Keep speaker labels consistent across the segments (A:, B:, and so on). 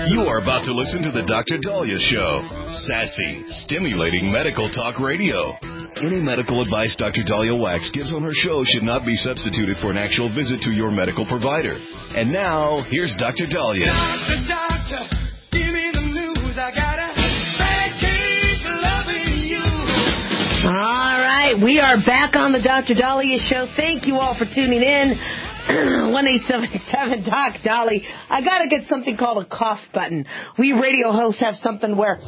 A: You are about to listen to the Dr. Dahlia Show. Sassy, stimulating medical talk radio. Any medical advice Dr. Dahlia Wax gives on her show should not be substituted for an actual visit to your medical provider. And now, here's Dr. Dahlia.
B: Doctor, give me the news. I got a bad case of loving you.
C: All right, we are back on the Dr. Dahlia Show. Thank you all for tuning in. 1-877 Doc Dolly. I got to get something called a cough button. We radio hosts have something where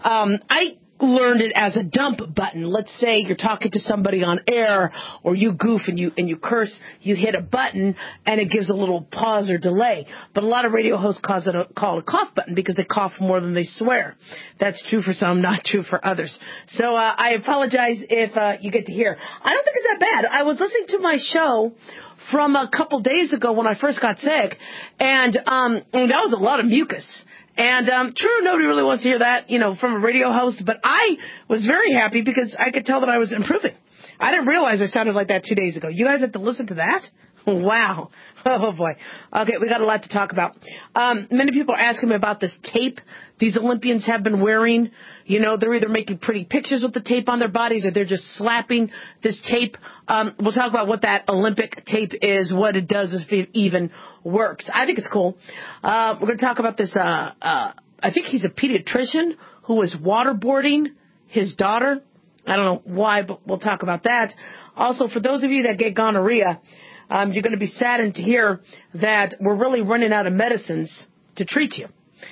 C: I learned it as a dump button. Let's say you're talking to somebody on air, or you goof and you curse, you hit a button and it gives a little pause or delay. But a lot of radio hosts call it a cough button because they cough more than they swear. That's true for some, not true for others. So I apologize if you get to hear. I don't think it's that bad. I was listening to my show from a couple days ago when I first got sick, and that was a lot of mucus. And true, nobody really wants to hear that, from a radio host, but I was very happy because I could tell that I was improving. I didn't realize I sounded like that 2 days ago. You guys have to listen to that? Wow. Oh, boy. Okay, we got a lot to talk about. Many people are asking me about this tape these Olympians have been wearing. They're either making pretty pictures with the tape on their bodies or they're just slapping this tape. We'll talk about what that Olympic tape is, what it does, if it even works. I think it's cool. We're going to talk about this. I think he's a pediatrician who was waterboarding his daughter. I don't know why, but we'll talk about that. Also, for those of you that get gonorrhea, you're going to be saddened to hear that we're really running out of medicines to treat you.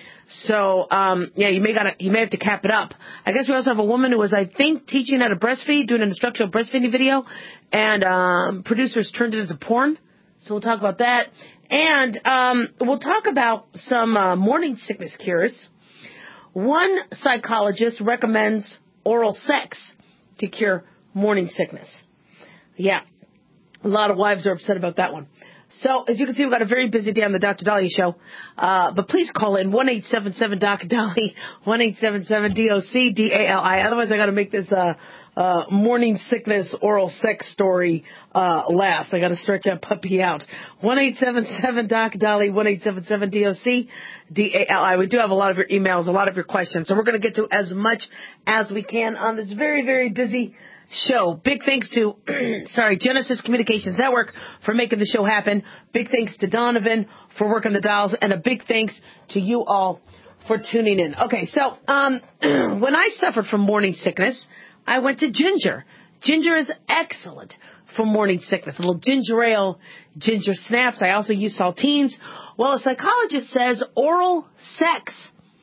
C: So, you may have to cap it up. I guess we also have a woman who was, I think, teaching how to breastfeed, doing an instructional breastfeeding video, and producers turned it into porn. So we'll talk about that. And we'll talk about some morning sickness cures. One psychologist recommends oral sex to cure morning sickness. Yeah. A lot of wives are upset about that one. So, as you can see, we've got a very busy day on the Dr. Dahlia Show. But please call in 1-877-DOC-DALI, 1-877-DOC-DALI. Otherwise, I got to make this morning sickness oral sex story last. I got to stretch that puppy out. 1-877-DOC-DALI, 1-877-DOC-DALI. We do have a lot of your emails, a lot of your questions. So we're going to get to as much as we can on this very, very busy show. Big thanks to, Genesis Communications Network for making the show happen. Big thanks to Donovan for working the dials, and a big thanks to you all for tuning in. Okay, so when I suffered from morning sickness, I went to ginger. Ginger is excellent for morning sickness. A little ginger ale, ginger snaps. I also use saltines. Well, a psychologist says oral sex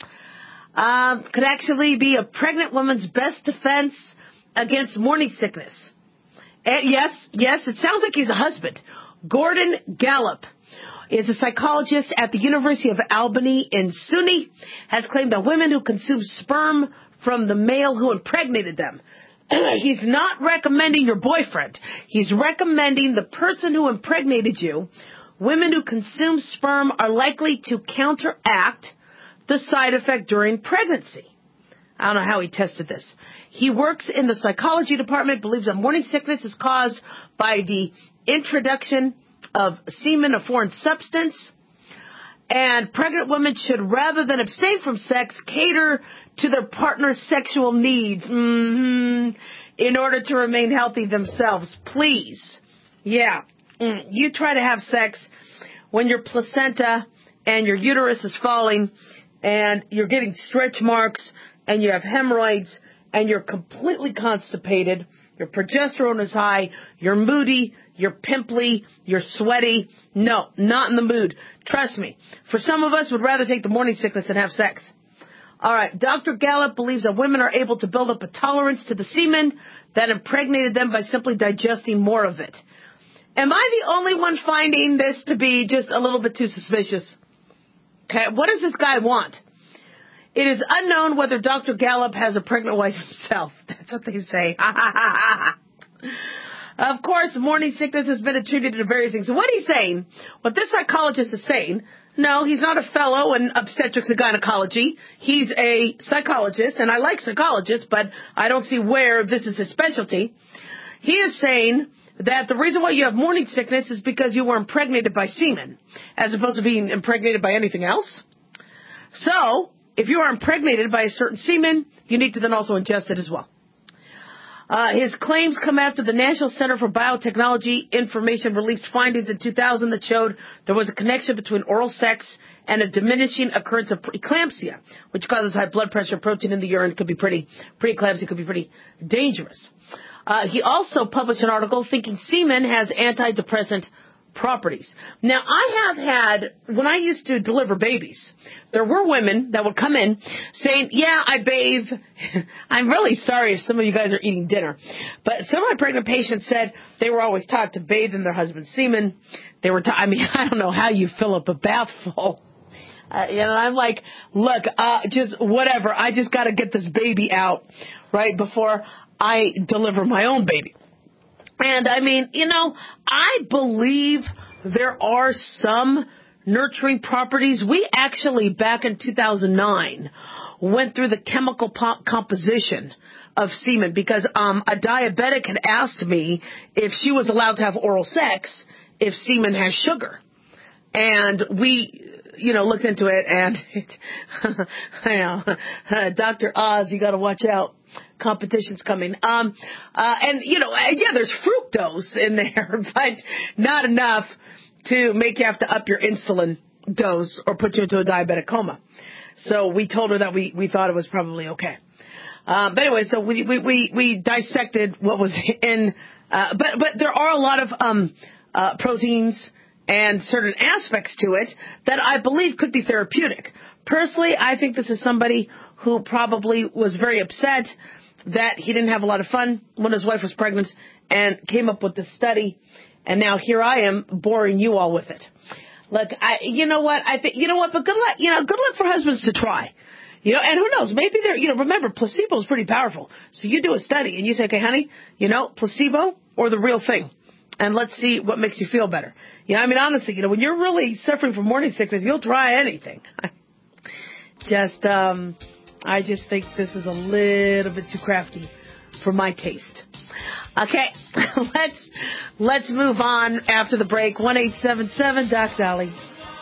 C: could actually be a pregnant woman's best defense against morning sickness. And yes, it sounds like he's a husband. Gordon Gallup is a psychologist at the University of Albany in SUNY, has claimed that women who consume sperm from the male who impregnated them, he's not recommending your boyfriend. He's recommending the person who impregnated you. Women who consume sperm are likely to counteract the side effect during pregnancy. I don't know how he tested this. He works in the psychology department, believes that morning sickness is caused by the introduction of semen, a foreign substance, and pregnant women should, rather than abstain from sex, cater to their partner's sexual needs in order to remain healthy themselves. Please. Yeah. You try to have sex when your placenta and your uterus is falling and you're getting stretch marks and you have hemorrhoids, and you're completely constipated, your progesterone is high, you're moody, you're pimply, you're sweaty. No, not in the mood. Trust me. For some of us, would rather take the morning sickness than have sex. All right. Dr. Gallup believes that women are able to build up a tolerance to the semen that impregnated them by simply digesting more of it. Am I the only one finding this to be just a little bit too suspicious? Okay. What does this guy want? It is unknown whether Dr. Gallup has a pregnant wife himself. That's what they say. Of course, morning sickness has been attributed to various things. So what he's saying, what this psychologist is saying, no, he's not a fellow in obstetrics and gynecology. He's a psychologist, and I like psychologists, but I don't see where this is his specialty. He is saying that the reason why you have morning sickness is because you were impregnated by semen, as opposed to being impregnated by anything else. So, if you are impregnated by a certain semen, you need to then also ingest it as well. His claims come after the National Center for Biotechnology Information released findings in 2000 that showed there was a connection between oral sex and a diminishing occurrence of preeclampsia, which causes high blood pressure. Protein in the urine could be preeclampsia could be pretty dangerous. He also published an article thinking semen has antidepressant properties. Now, I have had, when I used to deliver babies, there were women that would come in saying, yeah, I bathe. I'm really sorry if some of you guys are eating dinner, but some of my pregnant patients said they were always taught to bathe in their husband's semen. They were I don't know how you fill up a bath full. I'm like, look, just whatever. I just got to get this baby out, right, before I deliver my own baby. And I believe there are some nurturing properties. We actually, back in 2009, went through the chemical composition of semen because a diabetic had asked me if she was allowed to have oral sex if semen has sugar. And we, looked into it, and I know, Dr. Oz, you got to watch out. Competition's coming. There's fructose in there, but not enough to make you have to up your insulin dose or put you into a diabetic coma. So we told her that we thought it was probably okay. But anyway, so we dissected what was in, but there are a lot of proteins and certain aspects to it that I believe could be therapeutic. Personally, I think this is somebody who probably was very upset that he didn't have a lot of fun when his wife was pregnant and came up with this study. And now here I am boring you all with it. Look, but good luck for husbands to try. And who knows, maybe remember, placebo is pretty powerful. So you do a study and you say, okay, honey, placebo or the real thing? And let's see what makes you feel better. Honestly, when you're really suffering from morning sickness, you'll try anything. I just think this is a little bit too crafty for my taste. Okay, let's move on after the break. 1-877 Doc Dolly.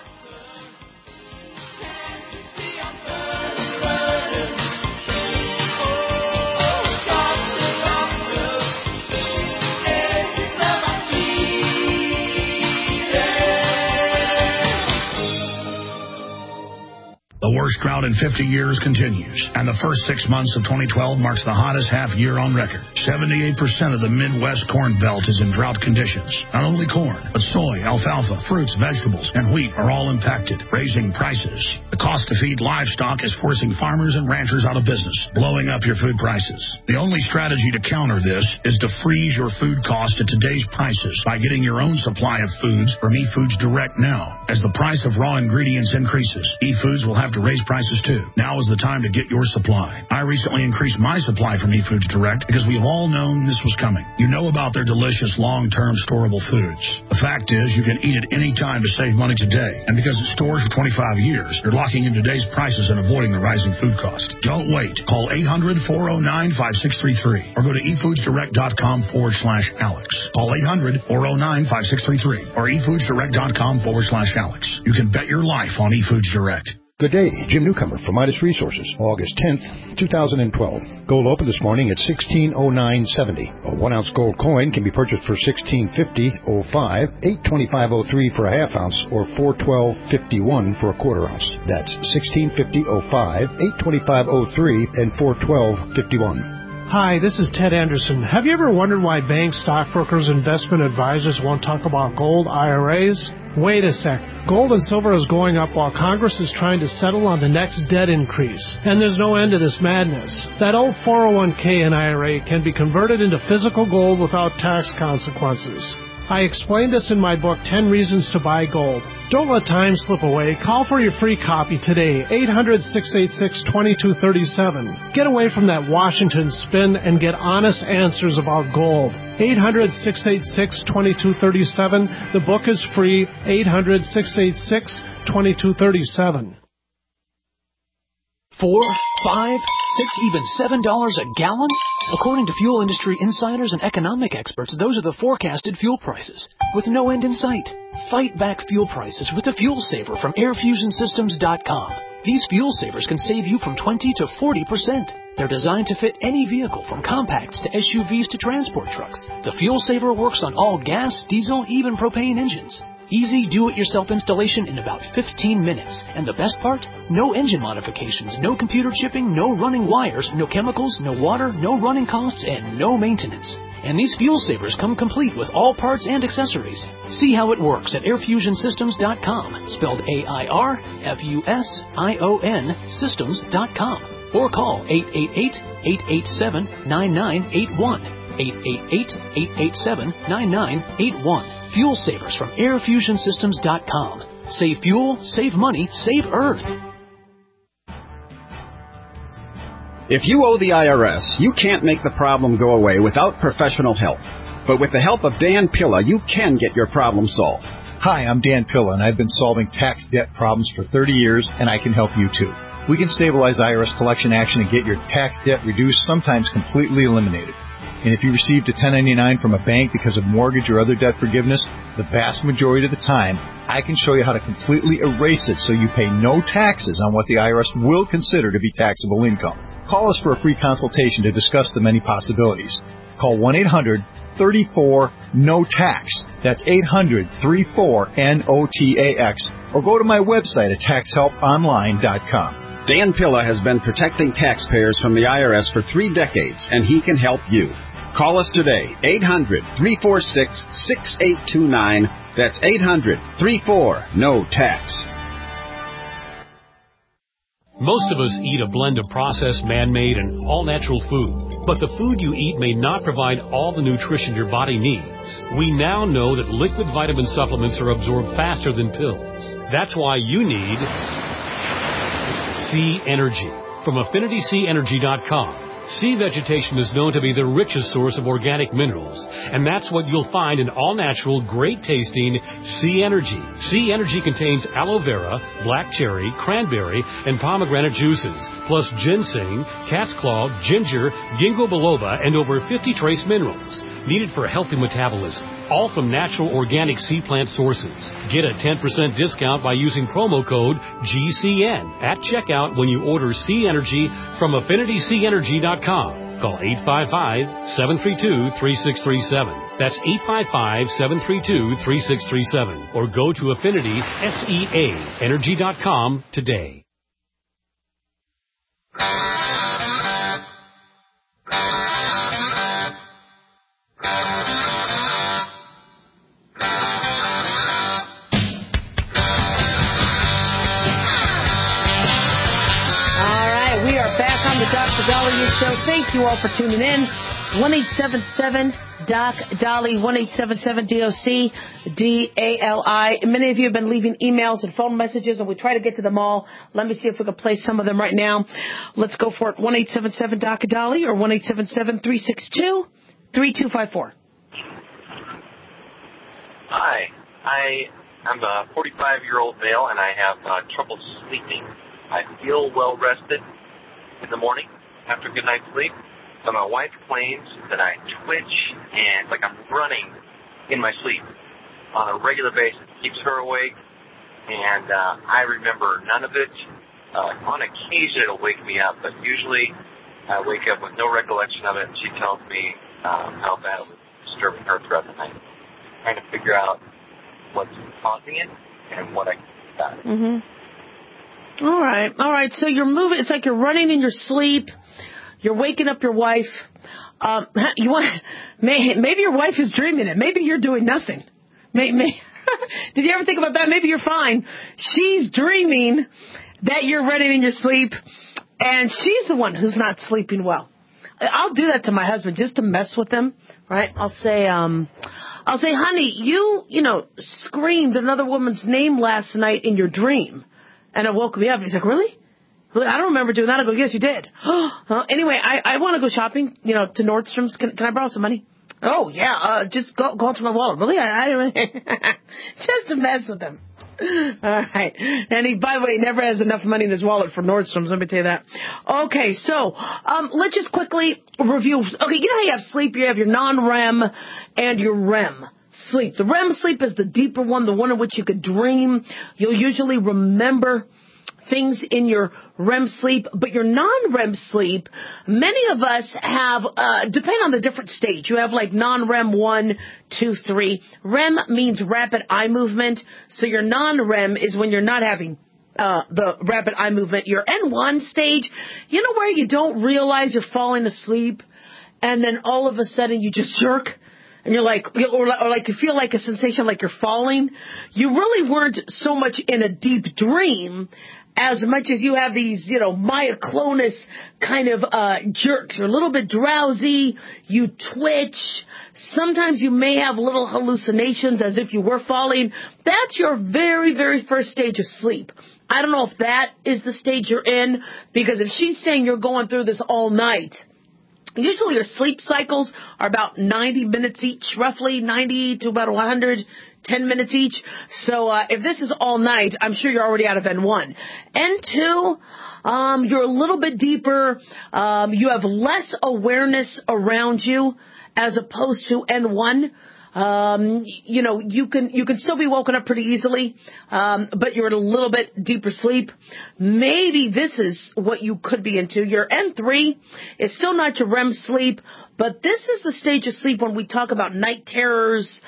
D: The worst drought in 50 years continues, and the first 6 months of 2012 marks the hottest half year on record. 78% of the Midwest corn belt is in drought conditions. Not only corn, but soy, alfalfa, fruits, vegetables, and wheat are all impacted, raising prices. The cost to feed livestock is forcing farmers and ranchers out of business, blowing up your food prices. The only strategy to counter this is to freeze your food cost at today's prices by getting your own supply of foods from eFoods Direct now. As the price of raw ingredients increases, eFoods will have to raise prices too. Now is the time to get your supply. I recently increased my supply from eFoods Direct because we've all known this was coming. You know about their delicious long-term storable foods. The fact is you can eat it any time to save money today. And because it stores for 25 years, you're locking in today's prices and avoiding the rising food cost. Don't wait. Call 800-409-5633 or go to efoodsdirect.com/Alex. Call 800-409-5633 or efoodsdirect.com/Alex. You can bet your life on eFoods Direct.
E: Good day, Jim Newcomer from Midas Resources, August 10th, 2012. Gold opened this morning at $16.0970. A 1-ounce gold coin can be purchased for $16.50.05, $8.25.03 for a half ounce, or $4.12.51 for a quarter ounce. That's $16.50.05, $8.25.03, and $4.12.51.
F: Hi, this is Ted Anderson. Have you ever wondered why banks, stockbrokers, investment advisors won't talk about gold IRAs? Wait a sec. Gold and silver is going up while Congress is trying to settle on the next debt increase. And there's no end to this madness. That old 401k and IRA can be converted into physical gold without tax consequences. I explained this in my book, 10 Reasons to Buy Gold. Don't let time slip away. Call for your free copy today, 800-686-2237. Get away from that Washington spin and get honest answers about gold. 800-686-2237. The book is free, 800-686-2237. $4, $5, $6, even $7 a gallon? According to fuel industry insiders and economic experts, those are the forecasted fuel prices, with no end in sight. Fight back fuel prices with the Fuel Saver from AirFusionSystems.com.
G: These fuel savers can save you from 20 to 40%. They're designed to fit any vehicle from compacts to SUVs to transport trucks. The fuel saver works on all gas, diesel, even propane engines. Easy do-it-yourself installation in about 15 minutes. And the best part? No engine modifications, no computer chipping, no running wires, no chemicals, no water, no running costs, and no maintenance. And these fuel savers come complete with all parts and accessories. See how it works at airfusionsystems.com, spelled AIRFUSION systems.com. Or call 888-887-9981. 888-887-9981. Fuel savers from airfusionsystems.com. Save fuel, save money, save Earth.
H: If you owe the IRS, you can't make the problem go away without professional help. But with the help of Dan Pilla, you can get your problem solved.
I: Hi, I'm Dan Pilla, and I've been solving tax debt problems for 30 years, and I can help you too. We can stabilize IRS collection action and get your tax debt reduced, sometimes completely eliminated. And if you received a 1099 from a bank because of mortgage or other debt forgiveness, the vast majority of the time, I can show you how to completely erase it so you pay no taxes on what the IRS will consider to be taxable income. Call us for a free consultation to discuss the many possibilities. Call 1-800-34-NO-TAX. That's 800-34-NOTAX. Or go to my website at taxhelponline.com.
H: Dan Pilla has been protecting taxpayers from the IRS for 3 decades, and he can help you. Call us today, 800-346-6829. That's 800-34-NO-TAX.
J: Most of us eat a blend of processed, man-made, and all-natural food. But the food you eat may not provide all the nutrition your body needs. We now know that liquid vitamin supplements are absorbed faster than pills. That's why you need Sea Energy from AffinitySeaEnergy.com. Sea vegetation is known to be the richest source of organic minerals, and that's what you'll find in all-natural, great-tasting Sea Energy. Sea Energy contains aloe vera, black cherry, cranberry, and pomegranate juices, plus ginseng, cat's claw, ginger, ginkgo biloba, and over 50 trace minerals needed for healthy metabolism, all from natural organic sea plant sources. Get a 10% discount by using promo code GCN at checkout when you order Sea Energy from AffinitySeaEnergy.com. Call 855-732-3637. That's 855-732-3637. Or go to AffinitySeaEnergy.com today.
C: Show. Thank you all for tuning in. 1-877-DOC-DOLLY, 1-877-DOC-DALI. Many of you have been leaving emails and phone messages, and we try to get to them all. Let me see if we can play some of them right now. Let's go for it. 1-877-DOC-DOLLY or 1-877-362-3254.
K: Hi. I'm a 45-year-old male, and I have trouble sleeping. I feel well rested in the morning after a good night's sleep, but my wife claims that I twitch and like I'm running in my sleep on a regular basis. It keeps her awake, and I remember none of it. On occasion, it'll wake me up, but usually I wake up with no recollection of it, and she tells me how bad it was disturbing her throughout the night. I'm trying to figure out what's causing it and what I can do about it.
C: Mm-hmm. All right. So you're moving. It's like you're running in your sleep. You're waking up your wife. Maybe your wife is dreaming it. Maybe you're doing nothing. Did you ever think about that? Maybe you're fine. She's dreaming that you're running in your sleep, and she's the one who's not sleeping well. I'll do that to my husband just to mess with him, right? I'll say, honey, you screamed another woman's name last night in your dream, and it woke me up. He's like, really? I don't remember doing that. I go, yes, you did. Anyway, I want to go shopping, to Nordstrom's. Can I borrow some money? Oh, yeah. Just go into my wallet. Really? I don't just to mess with him. All right. And he, by the way, never has enough money in his wallet for Nordstrom's. Let me tell you that. Okay. So, let's just quickly review. Okay. You know how you have sleep? You have your non-REM and your REM sleep. The REM sleep is the deeper one, the one in which you could dream. You'll usually remember things in your REM sleep, but your non-REM sleep, many of us have, depending on the different stage, you have like non-REM 1, 2, 3. REM means rapid eye movement, so your non-REM is when you're not having the rapid eye movement. Your N1 stage, you know where you don't realize you're falling asleep, and then all of a sudden you just jerk, and you're like, or like you feel like a sensation like you're falling. You really weren't so much in a deep dream as much as you have these, myoclonus kind of jerks. You're a little bit drowsy. You twitch. Sometimes you may have little hallucinations as if you were falling. That's your very, very first stage of sleep. I don't know if that is the stage you're in, because if she's saying you're going through this all night, usually your sleep cycles are about 90 minutes each, roughly 90 to about 110 minutes each. So if this is all night, I'm sure you're already out of N1. N2, you're a little bit deeper. You have less awareness around you as opposed to N1. You can still be woken up pretty easily, but you're in a little bit deeper sleep. Maybe this is what you could be into. Your N3 is still not your REM sleep, but this is the stage of sleep when we talk about night terrors,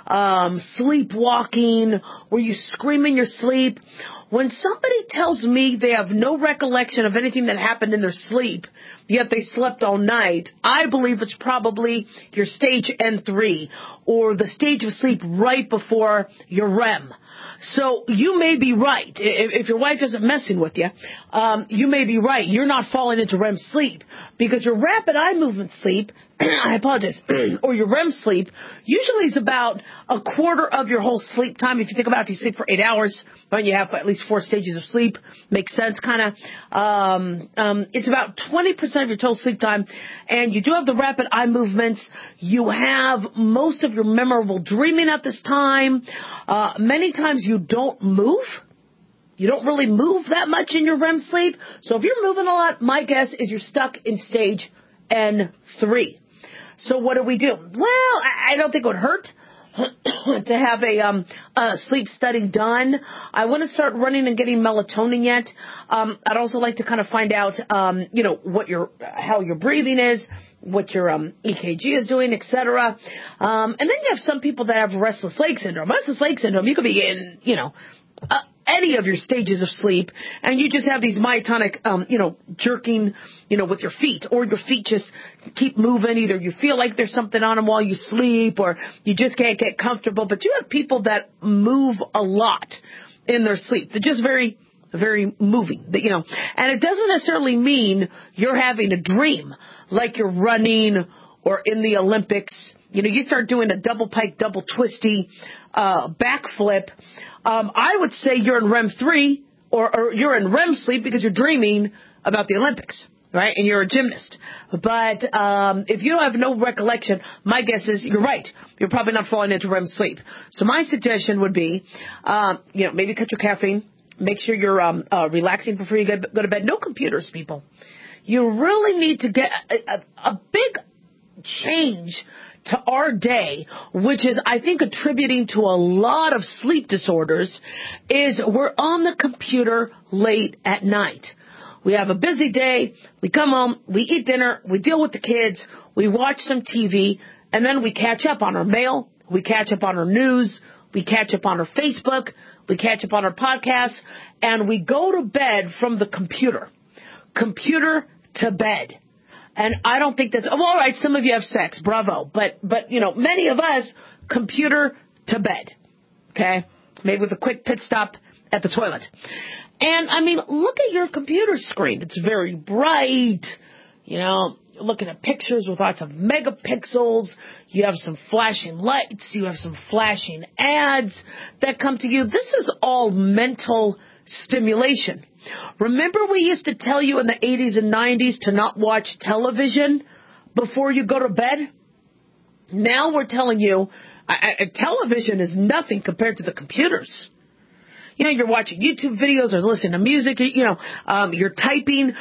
C: sleepwalking, where you scream in your sleep. When somebody tells me they have no recollection of anything that happened in their sleep, yet they slept all night, I believe it's probably your stage N3 or the stage of sleep right before your REM. So you may be right. If your wife isn't messing with you, you may be right. You're not falling into REM sleep, because your rapid eye movement sleep, I apologize, or your REM sleep usually is about a quarter of your whole sleep time. If you think about it, if you sleep for 8 hours, then you have at least 4 stages of sleep. Makes sense, kind of. It's about 20% of your total sleep time, and you do have the rapid eye movements. You have most of your memorable dreaming at this time. Many times you don't move. You don't really move that much in your REM sleep. So if you're moving a lot, my guess is you're stuck in stage N3. So what do we do? Well, I don't think it would hurt to have a sleep study done. I want to start running and getting melatonin yet. I'd also like to kind of find out, how your breathing is, what your EKG is doing, etc. And then you have some people that have restless leg syndrome. Restless leg syndrome, you could be in, any of your stages of sleep, and you just have these myotonic, jerking, with your feet, or your feet just keep moving. Either you feel like there's something on them while you sleep, or you just can't get comfortable. But you have people that move a lot in their sleep. They're just very, very moving, and it doesn't necessarily mean you're having a dream like you're running or in the Olympics. You start doing a double pike, double twisty, backflip. I would say you're in REM 3 or you're in REM sleep because you're dreaming about the Olympics, right? And you're a gymnast. But if you have no recollection, my guess is you're right. You're probably not falling into REM sleep. So my suggestion would be, maybe cut your caffeine. Make sure you're relaxing before you go to bed. No computers, people. You really need to get a big change to our day, which is, I think, attributing to a lot of sleep disorders, is we're on the computer late at night. We have a busy day, we come home, we eat dinner, we deal with the kids, we watch some TV, and then we catch up on our mail, we catch up on our news, we catch up on our Facebook, we catch up on our podcasts, and we go to bed from the computer. Computer to bed. And I don't think that's, all right, some of you have sex, bravo. But many of us, computer to bed. Okay? Maybe with a quick pit stop at the toilet. And, look at your computer screen. It's very bright. You're looking at pictures with lots of megapixels. You have some flashing lights. You have some flashing ads that come to you. This is all mental stimulation. Remember we used to tell you in the 80s and 90s to not watch television before you go to bed? Now we're telling you television is nothing compared to the computers. You're watching YouTube videos or listening to music, you're typing.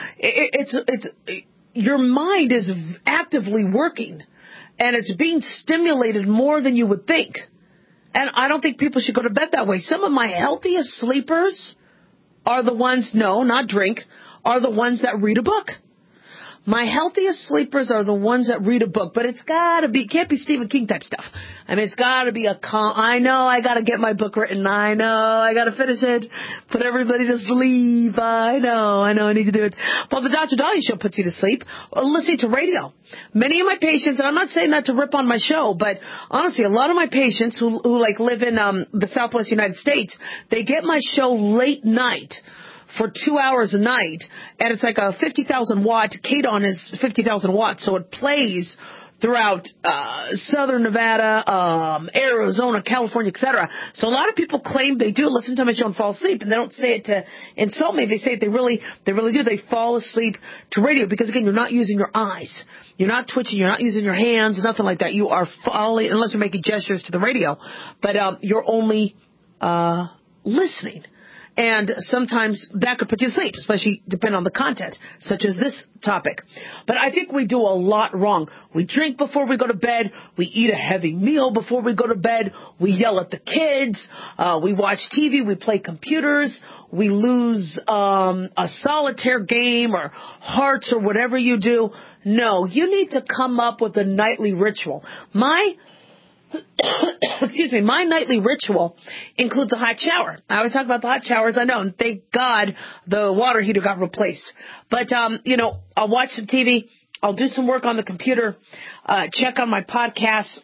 C: Your mind is actively working, and it's being stimulated more than you would think. And I don't think people should go to bed that way. Some of my healthiest sleepers are the ones, no, not drink, are the ones that read a book. My healthiest sleepers are the ones that read a book, but it's gotta be, can't be Stephen King type stuff. I mean, it's gotta be I know I gotta get my book written. I know I gotta finish it. Put everybody to sleep. I know I need to do it. Well, the Dr. Dahlia Show puts you to sleep. Listening to radio. Many of my patients, and I'm not saying that to rip on my show, but honestly, a lot of my patients who like live in, the Southwest United States, they get my show late night for 2 hours a night, and it's like a 50,000 watt. KDON is 50,000 watts, so it plays throughout southern Nevada, Arizona, California, etc. So a lot of people claim they do listen to my show and fall asleep, and they don't say it to insult me. They say it, they really do. They fall asleep to radio because, again, you're not using your eyes. You're not twitching. You're not using your hands, nothing like that. You are falling, unless you're making gestures to the radio, but you're only listening. And sometimes that could put you to sleep, especially depending on the content, such as this topic. But I think we do a lot wrong. We drink before we go to bed. We eat a heavy meal before we go to bed. We yell at the kids. We watch TV. We play computers. We lose a solitaire game or hearts or whatever you do. No, you need to come up with a nightly ritual. My nightly ritual includes a hot shower. I always talk about the hot showers, I know, and thank God the water heater got replaced. But, I'll watch some TV, I'll do some work on the computer, check on my podcasts,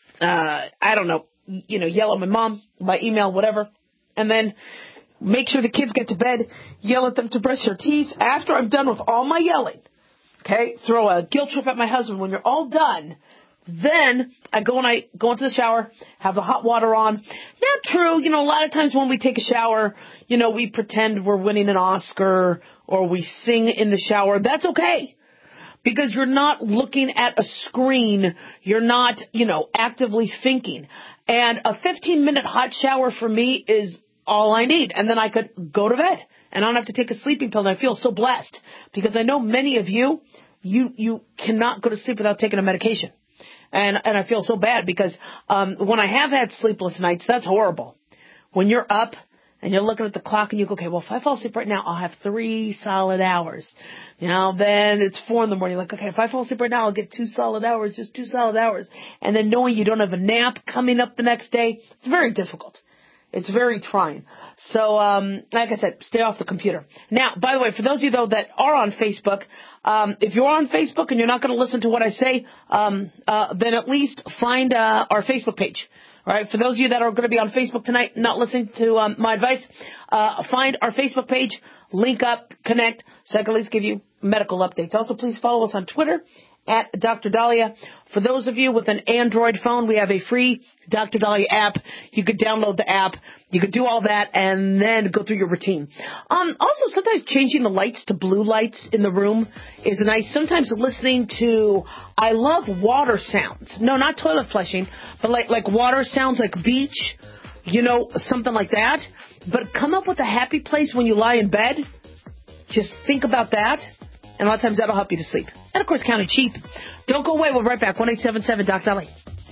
C: yell at my mom, by email, whatever, and then make sure the kids get to bed, yell at them to brush their teeth. After I'm done with all my yelling, okay, throw a guilt trip at my husband. When you're all done, then I go into the shower, have the hot water on. Not true. A lot of times when we take a shower, we pretend we're winning an Oscar or we sing in the shower. That's okay. Because you're not looking at a screen. You're not, actively thinking. And a 15-minute hot shower for me is all I need. And then I could go to bed. And I don't have to take a sleeping pill. And I feel so blessed. Because I know many of you cannot go to sleep without taking a medication. And I feel so bad because when I have had sleepless nights, that's horrible. When you're up and you're looking at the clock and you go, okay, well, if I fall asleep right now, I'll have 3 solid hours. Then it's 4 in the morning. Like, okay, if I fall asleep right now, I'll get 2 solid hours, just 2 solid hours. And then knowing you don't have a nap coming up the next day, it's very difficult. It's very trying. So, like I said, stay off the computer. Now, by the way, for those of you, though, that are on Facebook, if you're on Facebook and you're not going to listen to what I say, then at least find our Facebook page. All right, for those of you that are going to be on Facebook tonight, not listening to my advice, find our Facebook page, link up, connect, so I can at least give you medical updates. Also, please follow us on Twitter at Dr. Dahlia. For those of you with an Android phone, we have a free Dr. Dahlia app. You could download the app. You could do all that and then go through your routine. Also, sometimes changing the lights to blue lights in the room is nice. Sometimes listening to, I love water sounds. No, not toilet flushing, but like water sounds, like beach, something like that. But come up with a happy place when you lie in bed. Just think about that. And a lot of times that'll help you to sleep. And, of course, County Cheap. Don't go away. We'll be right back. 1-877-DOC-DALI.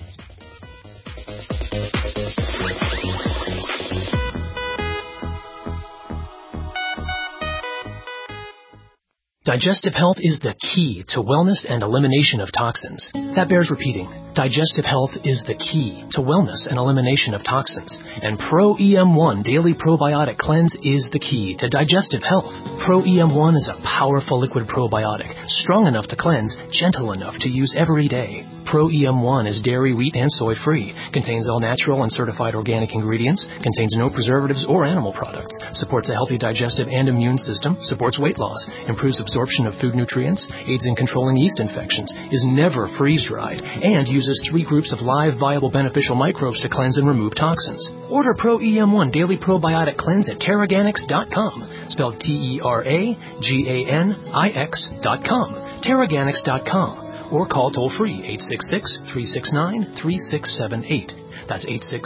G: Digestive health is the key to wellness and elimination of toxins. That bears repeating. Digestive health is the key to wellness and elimination of toxins. And Pro EM1 Daily Probiotic Cleanse is the key to digestive health. Pro EM1 is a powerful liquid probiotic, strong enough to cleanse, gentle enough to use every day. Pro EM1 is dairy, wheat, and soy-free, contains all natural and certified organic ingredients, contains no preservatives or animal products, supports a healthy digestive and immune system, supports weight loss, improves absorption of food nutrients, aids in controlling yeast infections, is never freeze-dried, and uses 3 groups of live, viable, beneficial microbes to cleanse and remove toxins. Order Pro EM1 Daily Probiotic Cleanse at Teraganix.com, spelled TERAGANIX.com, Teraganix.com. Or call toll-free 866-369-3678. That's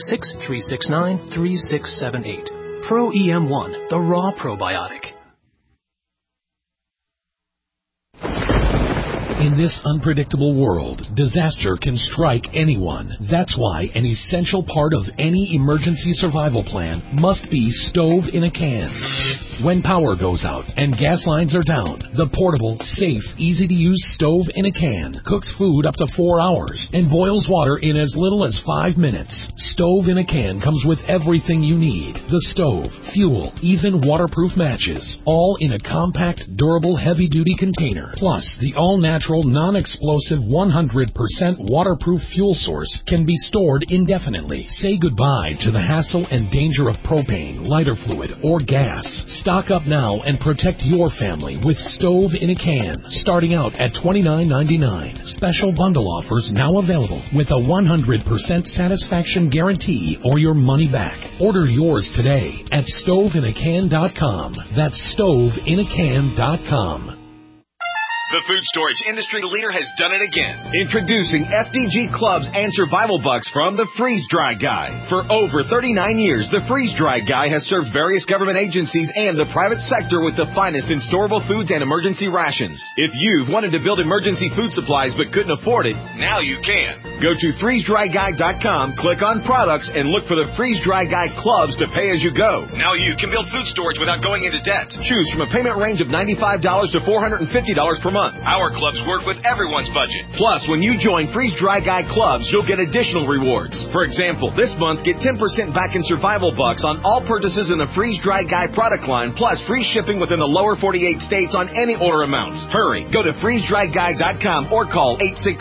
G: 866-369-3678. Pro EM1, the raw probiotic. In
J: In this unpredictable world, disaster can strike anyone. That's why an essential part of any emergency survival plan must be stove in a can. When power goes out and gas lines are down, the portable, safe, easy-to-use stove in a can cooks food up to 4 hours and boils water in as little as 5 minutes. Stove in a can comes with everything you need. The stove, fuel, even waterproof matches, all in a compact, durable, heavy-duty container. Plus, the all-natural, non-explosive, 100% waterproof fuel source can be stored indefinitely. Say goodbye to the hassle and danger of propane, lighter fluid, or gas. Stock up now and protect your family with stove in a can, starting out at $29.99. Special bundle offers now available with a 100% satisfaction guarantee or your money back. Order yours today at stoveinacan.com. That's stoveinacan.com.
A: The food storage industry leader has done it again. Introducing FDG Clubs and Survival Bucks from the Freeze Dry Guy. For over 39 years, the Freeze Dry Guy has served various government agencies and the private sector with the finest in storable foods and emergency rations. If you've wanted to build emergency food supplies but couldn't afford it, now you can. Go to freezedryguy.com, click on products, and look for the Freeze Dry Guy Clubs to pay as you go. Now you can build food storage without going into debt. Choose from a payment range of $95 to $450 per month. Our clubs work with everyone's budget. Plus, when you join Freeze Dry Guy Clubs, you'll get additional rewards. For example, this month, get 10% back in Survival Bucks on all purchases in the Freeze Dry Guy product line, plus free shipping within the lower 48 states on any order amount. Hurry, go to freezedryguy.com or call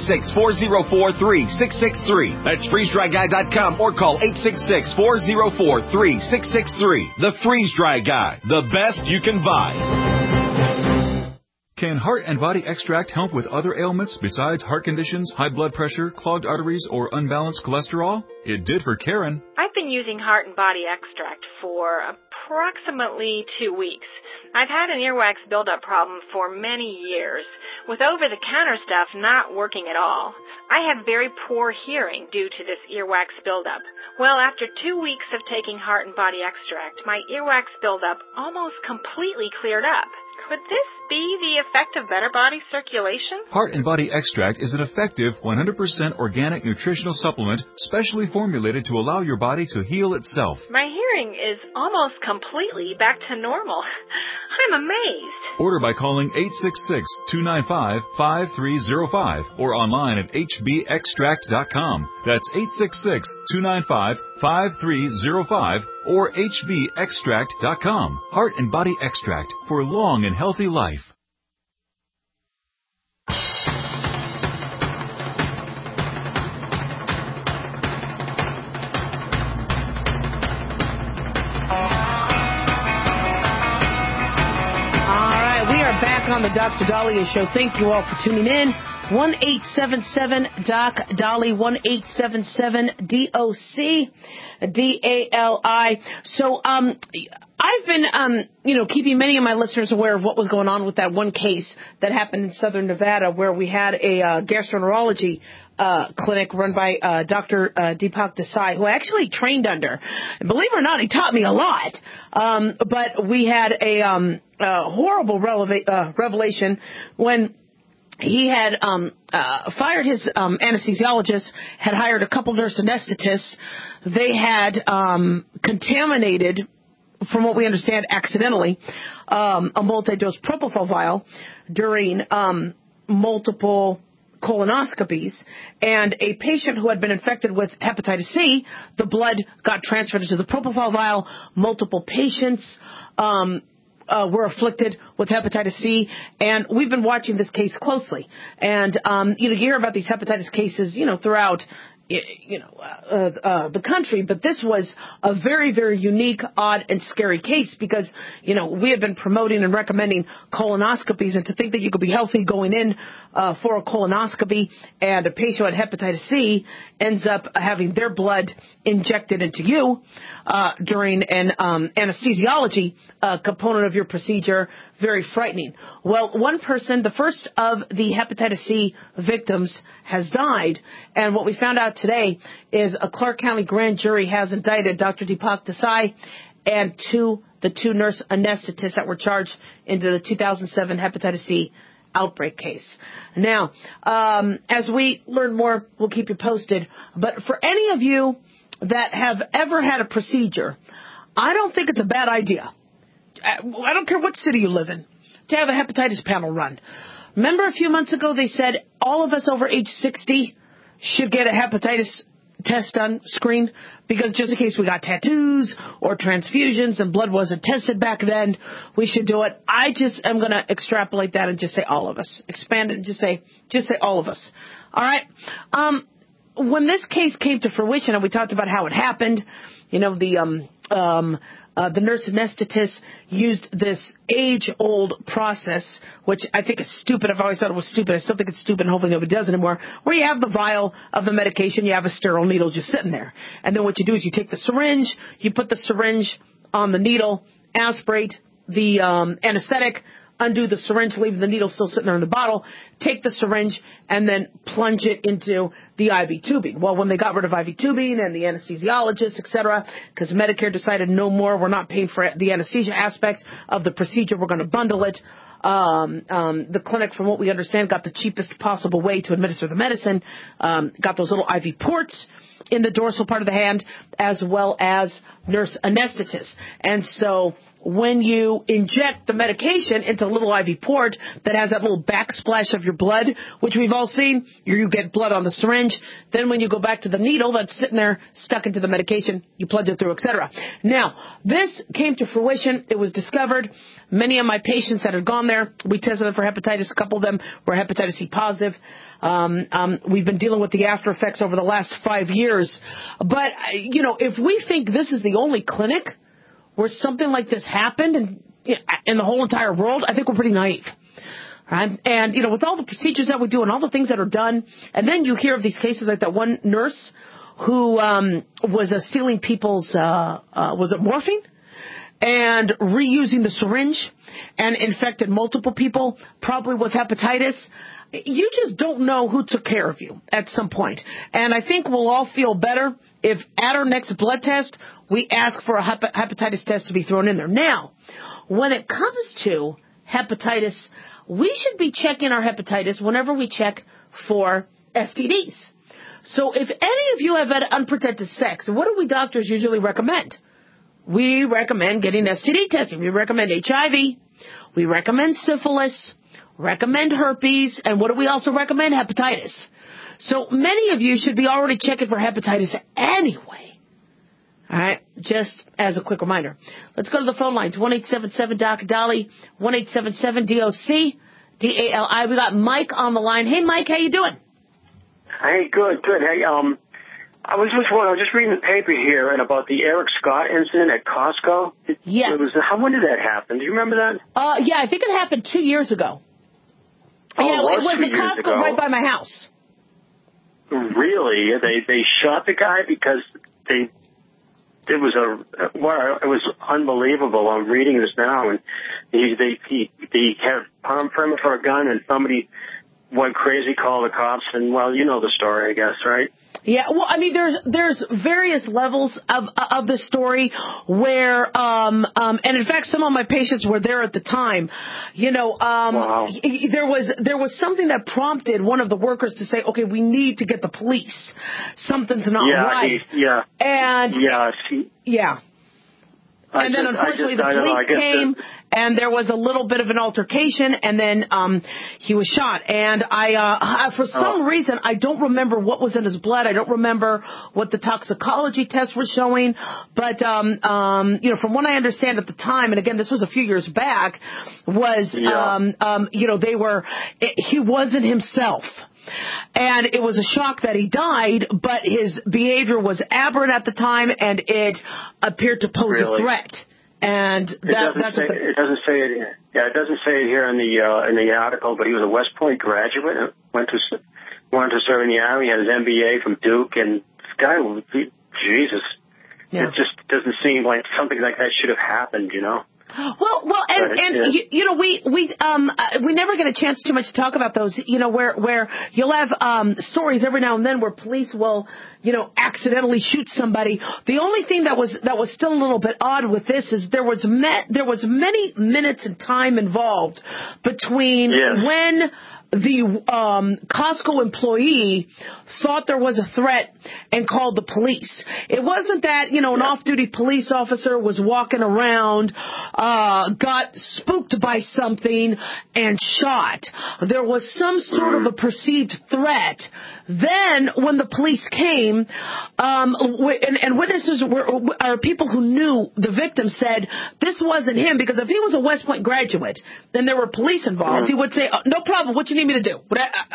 A: 866-404-3663. That's freezedryguy.com or call 866-404-3663. The Freeze Dry Guy, the best you can buy.
L: Can Heart and Body Extract help with other ailments besides heart conditions, high blood pressure, clogged arteries, or unbalanced cholesterol? It did for Karen.
M: I've been using Heart and Body Extract for approximately 2 weeks. I've had an earwax buildup problem for many years, with over-the-counter stuff not working at all. I have very poor hearing due to this earwax buildup. Well, after 2 weeks of taking Heart and Body Extract, my earwax buildup almost completely cleared up. Could this be the effect of better body circulation?
L: Heart and Body Extract is an effective 100% organic nutritional supplement specially formulated to allow your body to heal itself.
M: My hearing is almost completely back to normal. I'm amazed.
L: Order by calling 866-295-5305 or online at hbextract.com. That's 866-295-5305 or hbextract.com. Heart and Body Extract for long and healthy life.
C: On the Dr. Daliah Show. Thank you all for tuning in. 1-877-DOC-DALI, 1-877-DOC-DALI. So, I've been, keeping many of my listeners aware of what was going on with that one case that happened in Southern Nevada where we had a gastroenterology clinic run by Dr. Deepak Desai, who I actually trained under. And believe it or not, he taught me a lot. But we had a horrible revelation when he had fired his anesthesiologist, had hired a couple nurse anesthetists. They had contaminated, from what we understand, accidentally, a multi-dose propofol vial during multiple colonoscopies, and a patient who had been infected with hepatitis C, the blood got transferred to the propofol vial. Multiple patients were afflicted with hepatitis C, and we've been watching this case closely. And you hear about these hepatitis cases, throughout the country, but this was a very, very unique, odd, and scary case because, we had been promoting and recommending colonoscopies, and to think that you could be healthy going in for a colonoscopy and a patient with hepatitis C ends up having their blood injected into you during an anesthesiology component of your procedure, very frightening. Well, one person, the first of the hepatitis C victims, has died, and what we found out today is a Clark County grand jury has indicted Dr. Deepak Desai and the two nurse anesthetists that were charged into the 2007 hepatitis C outbreak case. Now, as we learn more, we'll keep you posted. But for any of you that have ever had a procedure, I don't think it's a bad idea. I don't care what city you live in, to have a hepatitis panel run. Remember a few months ago they said all of us over age 60 should get a hepatitis test done, screen, because just in case we got tattoos or transfusions and blood wasn't tested back then, we should do it. I just am going to extrapolate that and just say all of us. Expand it and just say all of us. All right? When this case came to fruition and we talked about how it happened, the nurse anesthetist used this age-old process, which I think is stupid. I've always thought it was stupid. I still think it's stupid, and hopefully nobody does anymore, where you have the vial of the medication, you have a sterile needle just sitting there. And then what you do is you take the syringe, you put the syringe on the needle, aspirate the anesthetic, undo the syringe, leave the needle still sitting there in the bottle, take the syringe, and then plunge it into the IV tubing. Well, when they got rid of IV tubing and the anesthesiologist, et cetera, because Medicare decided no more, we're not paying for the anesthesia aspect of the procedure, we're going to bundle it. The clinic, from what we understand, got the cheapest possible way to administer the medicine, got those little IV ports in the dorsal part of the hand, as well as nurse anesthetists. And so when you inject the medication into a little IV port that has that little backsplash of your blood, which we've all seen, you get blood on the syringe. Then when you go back to the needle that's sitting there stuck into the medication, you plunge it through, etc. Now, this came to fruition. It was discovered. Many of my patients that had gone there, we tested them for hepatitis. A couple of them were hepatitis C positive. We've been dealing with the after effects over the last 5 years. But, if we think this is the only clinic where something like this happened in the whole entire world, I think we're pretty naive. Right? And, with all the procedures that we do and all the things that are done, and then you hear of these cases like that one nurse who was stealing people's, was it morphine? And reusing the syringe and infected multiple people, probably with hepatitis. You just don't know who took care of you at some point. And I think we'll all feel better if at our next blood test, we ask for a hepatitis test to be thrown in there. Now, when it comes to hepatitis, we should be checking our hepatitis whenever we check for STDs. So if any of you have had unprotected sex, what do we doctors usually recommend? We recommend getting STD testing. We recommend HIV. We recommend syphilis, recommend herpes, and what do we also recommend? Hepatitis. So many of you should be already checking for hepatitis anyway. All right, just as a quick reminder. Let's go to the phone lines, 1-877-DOC-DOLLY, 1-877-DOC-DALI. We got Mike on the line. Hey, Mike, how you doing?
N: Hey, good. Hey, I was just reading the paper here and about the Eric Scott incident at Costco.
C: Yes.
N: When did that happen? Do you remember that?
C: Yeah, I think it happened 2 years ago.
N: Oh,
C: yeah,
N: it
C: was
N: 2
C: the
N: years
C: Costco
N: ago.
C: right by my house.
N: Really? They shot the guy because it was unbelievable. I'm reading this now, and he had palm print for a gun, and somebody went crazy, called the cops, and well, you know the story, I guess, right?
C: Yeah, well, I mean, there's various levels of the story where, and in fact, some of my patients were there at the time.
N: Wow.
C: There was something that prompted one of the workers to say, okay, we need to get the police. Something's not right. And then unfortunately the police came and there was a little bit of an altercation and then he was shot. And I for some reason, I don't remember what was in his blood. I don't remember what the toxicology tests were showing. But, from what I understand at the time, and again, this was a few years back, was, he wasn't himself. And it was a shock that he died, but his behavior was aberrant at the time, and it appeared to pose a threat. And
N: it doesn't say it here in the article, but he was a West Point graduate, wanted to serve in the Army, had his MBA from Duke, and this guy, Jesus, it just doesn't seem like something like that should have happened,
C: Well, and you know, we never get a chance too much to talk about those, you know, where you'll have stories every now and then where police will, you know, accidentally shoot somebody. The only thing that was still a little bit odd with this is there was many minutes and time involved between when the Costco employee thought there was a threat and called the police. It wasn't that, you know, an off-duty police officer was walking around, got spooked by something and shot. There was some sort of a perceived threat. Then, when the police came, and witnesses are people who knew the victim said this wasn't him, because if he was a West Point graduate, then there were police involved. He would say, no problem, what you need me to do?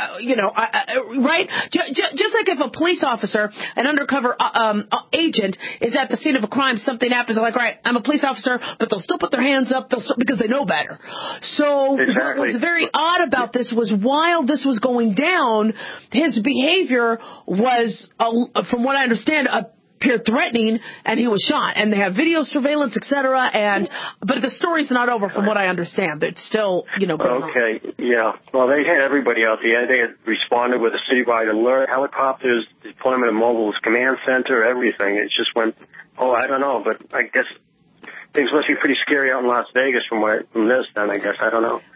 C: Right? Just like if a police officer, an undercover agent, is at the scene of a crime, something happens, they're like, all right, I'm a police officer, but they'll still put their hands up because they know better. So what was very odd about this was while this was going down, his behavior was, from what I understand, appeared threatening, and he was shot. And they have video surveillance, etc. But the story's not over, from what I understand. It's still, you know, going on.
N: Yeah. Well, they had everybody out there. They had responded with a citywide alert, helicopters, deployment of mobile command center, everything. It just went, I don't know, but I guess things must be pretty scary out in Las Vegas from this. Then I guess I don't know.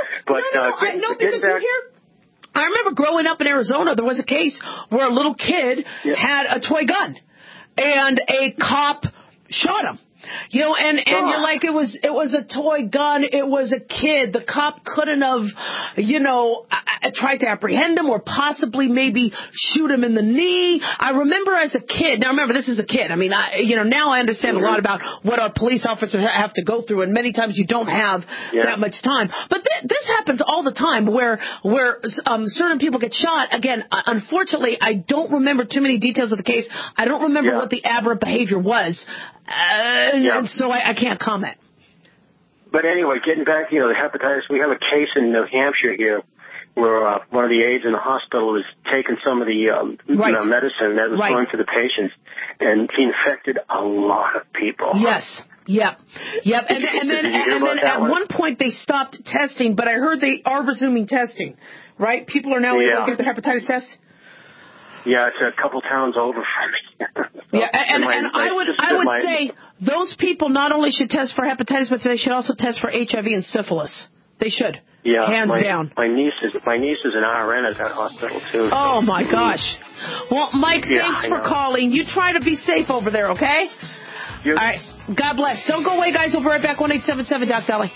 C: No, because I remember growing up in Arizona, there was a case where a little kid had a toy gun, and a cop shot him. You know, and you're like, it was a toy gun. It was a kid. The cop couldn't have, you know, tried to apprehend him or possibly maybe shoot him in the knee. I remember as a kid. Now remember, this is a kid. I mean, now I understand a lot about what our police officers have to go through, and many times you don't have that much time. But this happens all the time where certain people get shot. Again, unfortunately, I don't remember too many details of the case. I don't remember what the aberrant behavior was. And so I can't comment.
N: But anyway, getting back, you know, the hepatitis, we have a case in New Hampshire here where one of the aides in the hospital was taking some of the medicine that was going to the patients, and he infected a lot of people.
C: Yes. Yep. And then at one point they stopped testing, but I heard they are resuming testing, right? People are now able to get their hepatitis test?
N: Yeah, it's a couple towns over from me.
C: And I would say those people not only should test for hepatitis, but they should also test for HIV and syphilis. They should. Yeah, hands down.
N: My niece is an RN at that hospital too.
C: Oh my gosh. Well, Mike, thanks for calling. You try to be safe over there, okay? All right. God bless. Don't go away, guys. We'll be right back. 1-877-DOC-DOLLY.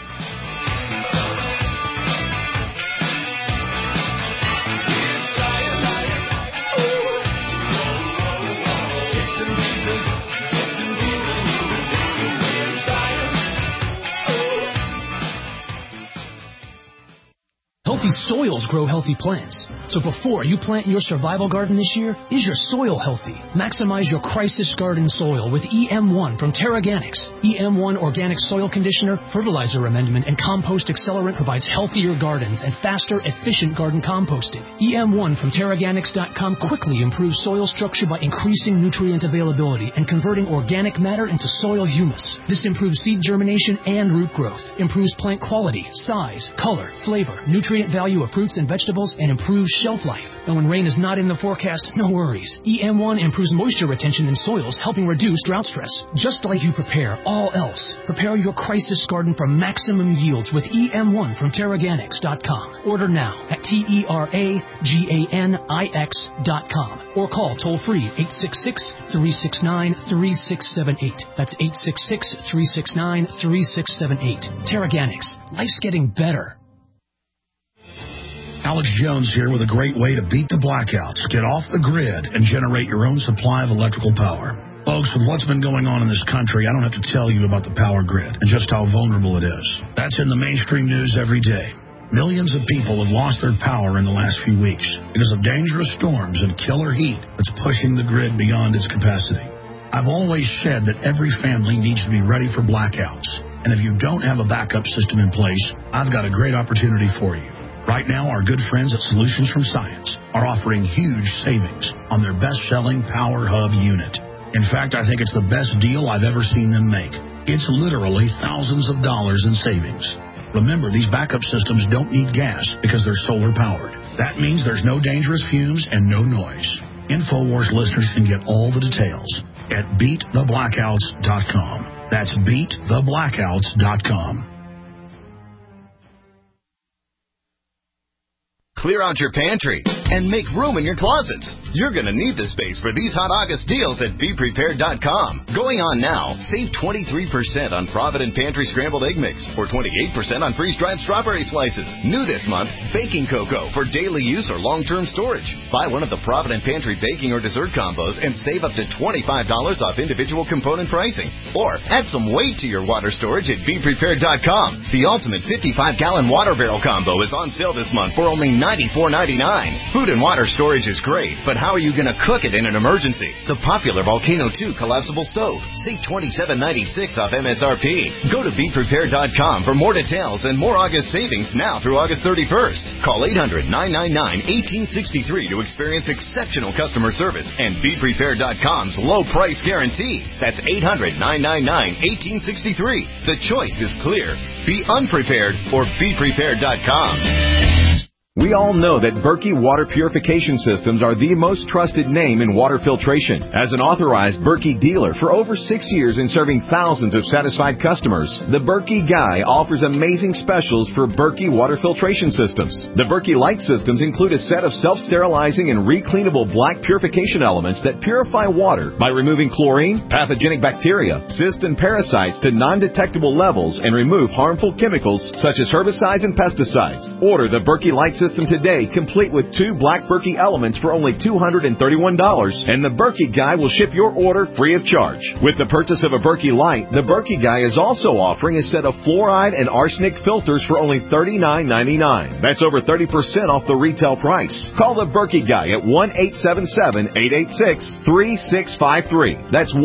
G: Healthy soils grow healthy plants. So before you plant your survival garden this year, is your soil healthy? Maximize your crisis garden soil with EM1 from Terraganics. EM1 Organic Soil Conditioner, Fertilizer Amendment, and Compost Accelerant provides healthier gardens and faster, efficient garden composting. EM1 from Terraganics.com quickly improves soil structure by increasing nutrient availability and converting organic matter into soil humus. This improves seed germination and root growth, improves plant quality, size, color, flavor, nutrient value of fruits and vegetables, and improves shelf life. And when rain is not in the forecast, no worries. EM1 improves moisture retention in soils, helping reduce drought stress. Just like you prepare all else, prepare your crisis garden for maximum yields with EM1 from Terraganics.com. Order now at TERAGANIX.com or call toll-free 866-369-3678. That's 866-369-3678. Terraganics. Life's getting better.
D: Alex Jones here with a great way to beat the blackouts, get off the grid, and generate your own supply of electrical power. Folks, with what's been going on in this country, I don't have to tell you about the power grid and just how vulnerable it is. That's in the mainstream news every day. Millions of people have lost their power in the last few weeks because of dangerous storms and killer heat that's pushing the grid beyond its capacity. I've always said that every family needs to be ready for blackouts. And if you don't have a backup system in place, I've got a great opportunity for you. Right now, our good friends at Solutions from Science are offering huge savings on their best-selling Power Hub unit. In fact, I think it's the best deal I've ever seen them make. It's literally thousands of dollars in savings. Remember, these backup systems don't need gas because they're solar powered. That means there's no dangerous fumes and no noise. InfoWars listeners can get all the details at beattheblackouts.com. That's beattheblackouts.com.
A: Clear out your pantry and make room in your closets. You're going to need the space for these hot August deals at BePrepared.com. Going on now, save 23% on Provident Pantry Scrambled Egg Mix or 28% on freeze-dried strawberry slices. New this month, baking cocoa for daily use or long-term storage. Buy one of the Provident Pantry baking or dessert combos and save up to $25 off individual component pricing. Or add some weight to your water storage at BePrepared.com. The ultimate 55-gallon water barrel combo is on sale this month for only $94.99. Food and water storage is great, but how are you going to cook it in an emergency? The popular Volcano 2 collapsible stove. Save $27.96 off MSRP. Go to BePrepared.com for more details and more August savings now through August 31st. Call 800-999-1863 to experience exceptional customer service and BePrepared.com's low price guarantee. That's 800-999-1863. The choice is clear. Be unprepared or BePrepared.com.
O: We all know that Berkey Water Purification Systems are the most trusted name in water filtration. As an authorized Berkey dealer for over 6 years and serving thousands of satisfied customers, the Berkey Guy offers amazing specials for Berkey Water Filtration Systems. The Berkey Light Systems include a set of self-sterilizing and recleanable black purification elements that purify water by removing chlorine, pathogenic bacteria, cysts, and parasites to non-detectable levels and remove harmful chemicals such as herbicides and pesticides. Order the Berkey Light System today, complete with 2 black Berkey elements for only $231, and the Berkey Guy will ship your order free of charge. With the purchase of a Berkey Light, the Berkey Guy is also offering a set of fluoride and arsenic filters for only $39.99. That's over 30% off the retail price. Call the Berkey Guy at 1-877-886-3653. That's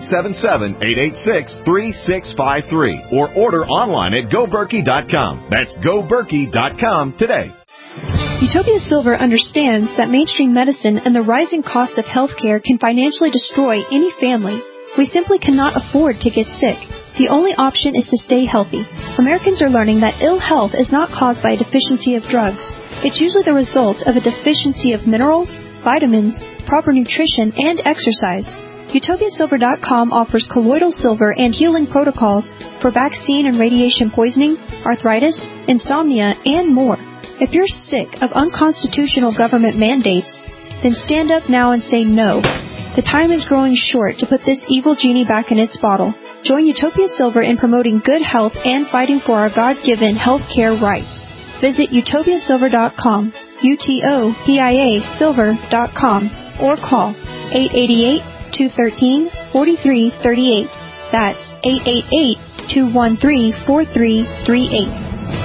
O: 1-877-886-3653. Or order online at GoBerkey.com. That's GoBerkey.com today.
P: Utopia Silver understands that mainstream medicine and the rising costs of healthcare can financially destroy any family. We simply cannot afford to get sick. The only option is to stay healthy. Americans are learning that ill health is not caused by a deficiency of drugs. It's usually the result of a deficiency of minerals, vitamins, proper nutrition, and exercise. UtopiaSilver.com offers colloidal silver and healing protocols for vaccine and radiation poisoning, arthritis, insomnia, and more. If you're sick of unconstitutional government mandates, then stand up now and say no. The time is growing short to put this evil genie back in its bottle. Join Utopia Silver in promoting good health and fighting for our God-given health care rights. Visit UtopiaSilver.com, UTOPIA Silver.com, or call 888-213-4338. That's 888-213-4338.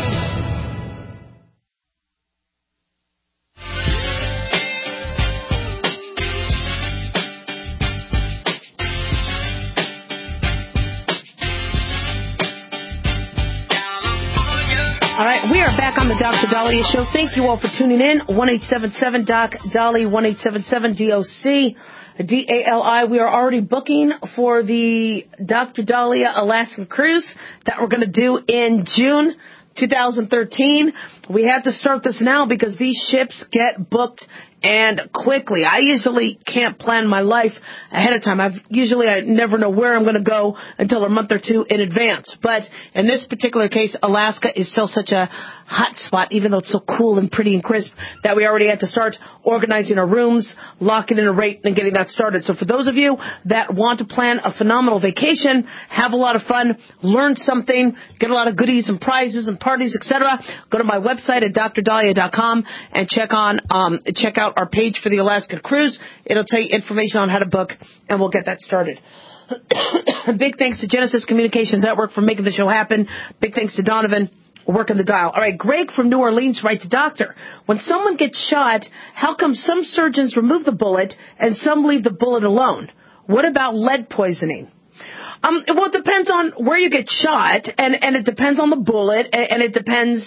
C: All right, we are back on the Dr. Dahlia Show. Thank you all for tuning in. 1-877-DOC-DALI, 1-877-DOC, DALI. We are already booking for the Dr. Dahlia Alaskan cruise that we're going to do in June 2013. We have to start this now because these ships get booked and quickly. I usually can't plan my life ahead of time. I never know where I'm going to go until a month or two in advance. But in this particular case, Alaska is still such a hot spot, even though it's so cool and pretty and crisp, that we already had to start organizing our rooms, locking in a rate, and getting that started. So for those of you that want to plan a phenomenal vacation, have a lot of fun, learn something, get a lot of goodies and prizes and parties, etc., go to my website at drdahlia.com and check out our page for the Alaska cruise. It'll tell you information on how to book, and we'll get that started. Big thanks to Genesis Communications Network for making the show happen. Big thanks to Donovan working the dial. All right, Greg from New Orleans writes, Doctor, when someone gets shot, how come some surgeons remove the bullet and some leave the bullet alone? What about lead poisoning? Well, it depends on where you get shot, and it depends on the bullet, and it depends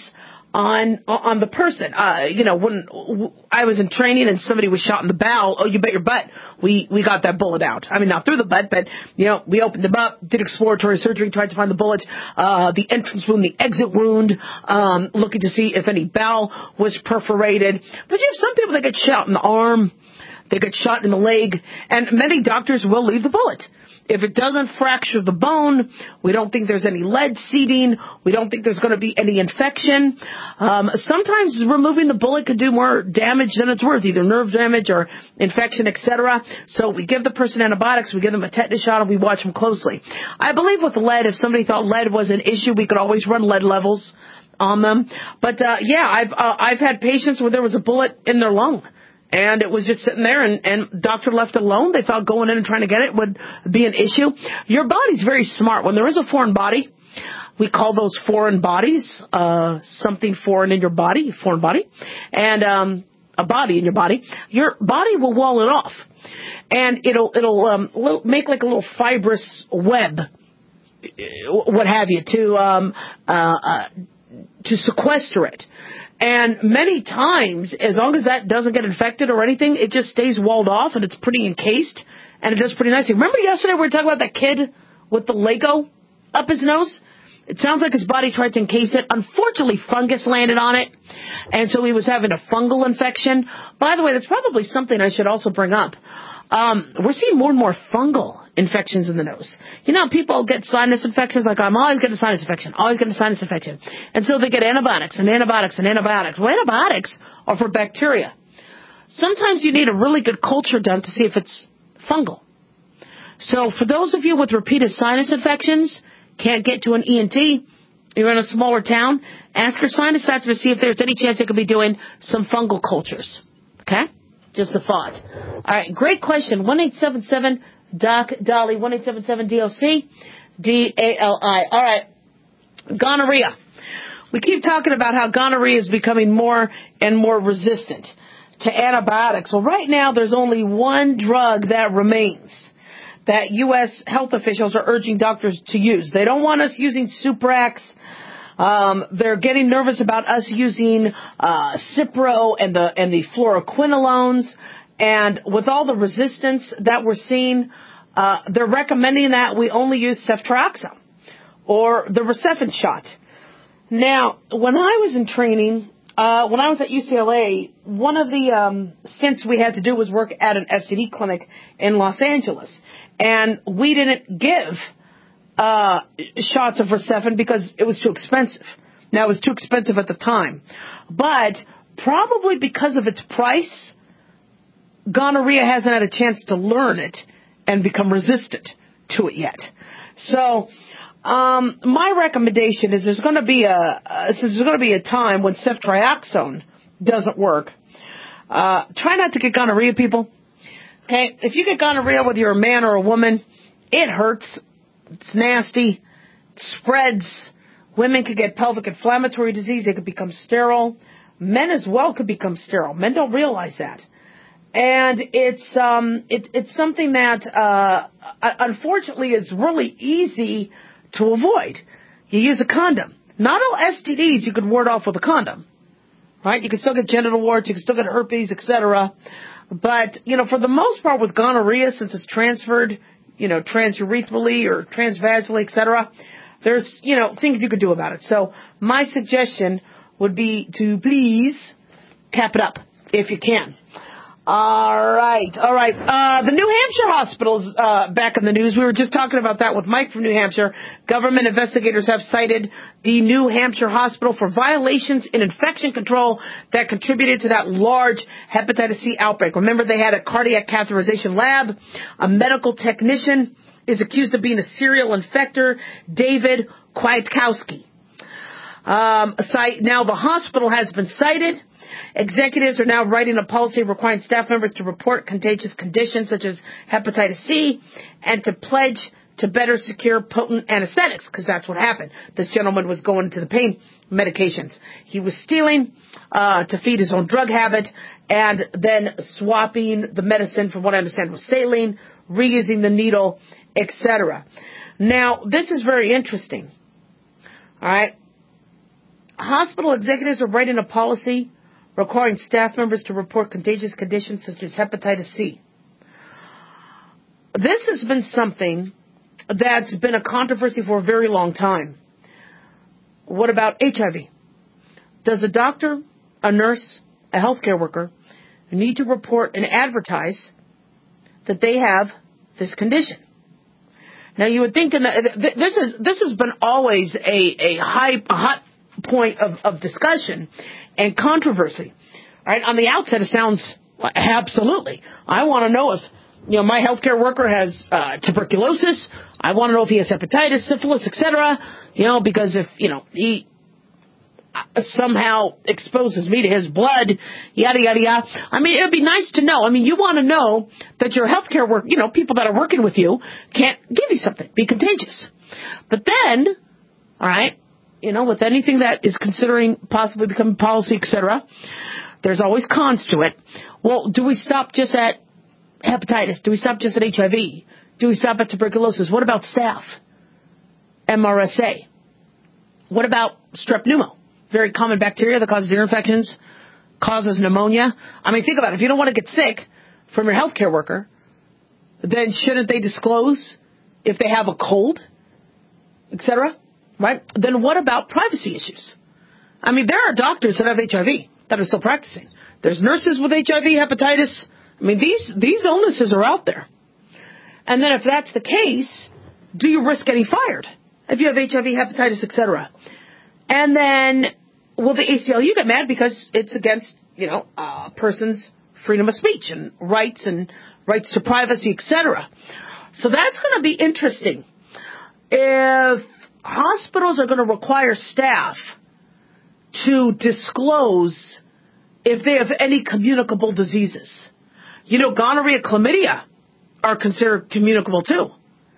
C: on the person. When I was in training and somebody was shot in the bowel, oh, you bet your butt, we got that bullet out. I mean, not through the butt, but, we opened them up, did exploratory surgery, tried to find the bullet, the entrance wound, the exit wound, looking to see if any bowel was perforated. But you have some people that get shot in the arm, they get shot in the leg, and many doctors will leave the bullet. If it doesn't fracture the bone, we don't think there's any lead seeding. We don't think there's going to be any infection. Sometimes removing the bullet could do more damage than it's worth, either nerve damage or infection, etc. So we give the person antibiotics, we give them a tetanus shot, and we watch them closely. I believe with lead, if somebody thought lead was an issue, we could always run lead levels on them. But I've had patients where there was a bullet in their lung. And it was just sitting there, and doctor left it alone. They thought going in and trying to get it would be an issue. Your body's very smart. When there is a foreign body, we call those foreign bodies, something foreign in your body, foreign body, and a body in your body will wall it off. And it'll make like a little fibrous web, what have you, to sequester it. And many times, as long as that doesn't get infected or anything, it just stays walled off and it's pretty encased and it does pretty nicely. Remember yesterday we were talking about that kid with the Lego up his nose? It sounds like his body tried to encase it. Unfortunately, fungus landed on it, and so he was having a fungal infection. By the way, that's probably something I should also bring up. We're seeing more and more fungal infections in the nose. People get sinus infections, like I'm always getting a sinus infection, And so they get antibiotics and antibiotics and antibiotics. Well, antibiotics are for bacteria. Sometimes you need a really good culture done to see if it's fungal. So for those of you with repeated sinus infections, can't get to an ENT, you're in a smaller town, ask your sinus doctor to see if there's any chance they could be doing some fungal cultures. Okay? Just a thought. All right, great question. 1-877-DOC-DOLLY, 1-877-DOC-DALI. All right, gonorrhea. We keep talking about how gonorrhea is becoming more and more resistant to antibiotics. Well, right now there's only one drug that remains that U.S. health officials are urging doctors to use. They don't want us using Suprax. They're getting nervous about us using Cipro and the fluoroquinolones. And with all the resistance that we're seeing, they're recommending that we only use ceftriaxone or the Recefin shot. Now, when I was in training, when I was at UCLA, one of the stints we had to do was work at an STD clinic in Los Angeles. And we didn't give shots of Recefin because it was too expensive. Now, it was too expensive at the time. But probably because of its price, gonorrhea hasn't had a chance to learn it and become resistant to it yet. So my recommendation is there's going to be a time when ceftriaxone doesn't work. Try not to get gonorrhea, people. Okay, if you get gonorrhea, whether you're a man or a woman, it hurts. It's nasty. It spreads. Women could get pelvic inflammatory disease. They could become sterile. Men as well could become sterile. Men don't realize that. And it's something that, unfortunately, is really easy to avoid. You use a condom. Not all STDs you can ward off with a condom. Right? You can still get genital warts. You can still get herpes, etc. But, for the most part with gonorrhea, since it's transferred, transurethral or transvaginally, etc., there's, things you could do about it. So my suggestion would be to please cap it up if you can. All right. The New Hampshire hospital is back in the news. We were just talking about that with Mike from New Hampshire. Government investigators have cited the New Hampshire hospital for violations in infection control that contributed to that large hepatitis C outbreak. Remember, they had a cardiac catheterization lab. A medical technician is accused of being a serial infector, David Kwiatkowski. Now, the hospital has been cited. Executives are now writing a policy requiring staff members to report contagious conditions such as hepatitis C and to pledge to better secure potent anesthetics, because that's what happened. This gentleman was going into the pain medications. He was stealing to feed his own drug habit and then swapping the medicine, from what I understand, was saline, reusing the needle, etc. Now, this is very interesting. All right. Hospital executives are writing a policy requiring staff members to report contagious conditions such as hepatitis C. This has been something that's been a controversy for a very long time. What about HIV? Does a doctor, a nurse, a healthcare worker need to report and advertise that they have this condition? Now, you would think this has been always a hot point of discussion and controversy. Right? On the outset, it sounds absolutely. I want to know if my healthcare worker has tuberculosis. I want to know if he has hepatitis, syphilis, etc. Because if he somehow exposes me to his blood, yada yada yada. I mean, it'd be nice to know. I mean, you want to know that your healthcare work, people that are working with you can't give you something, be contagious. But then, all right, with anything that is considering possibly becoming policy, etc., there's always cons to it. Well, do we stop just at hepatitis? Do we stop just at HIV? Do we stop at tuberculosis? What about staph? MRSA? What about strep pneumo? Very common bacteria that causes ear infections, causes pneumonia. I mean, think about it. If you don't want to get sick from your healthcare worker, then shouldn't they disclose if they have a cold, etc.? Right? Then what about privacy issues? I mean, there are doctors that have HIV that are still practicing. There's nurses with HIV, hepatitis. I mean, these illnesses are out there. And then if that's the case, do you risk getting fired if you have HIV, hepatitis, etc.? And then will the ACLU get mad because it's against, a person's freedom of speech and rights to privacy, etc.? So that's going to be interesting. If hospitals are going to require staff to disclose if they have any communicable diseases. Gonorrhea, chlamydia are considered communicable too.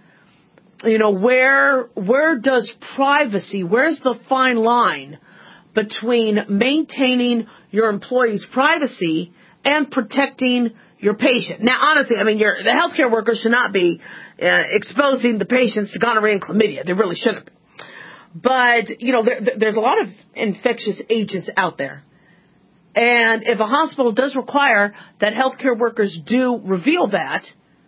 C: Where does privacy, where's the fine line between maintaining your employees' privacy and protecting your patient? Now, honestly, I mean, the healthcare workers should not be exposing the patients to gonorrhea and chlamydia. They really shouldn't be. But, there's a lot of infectious agents out there. And if a hospital does require that healthcare workers do reveal that,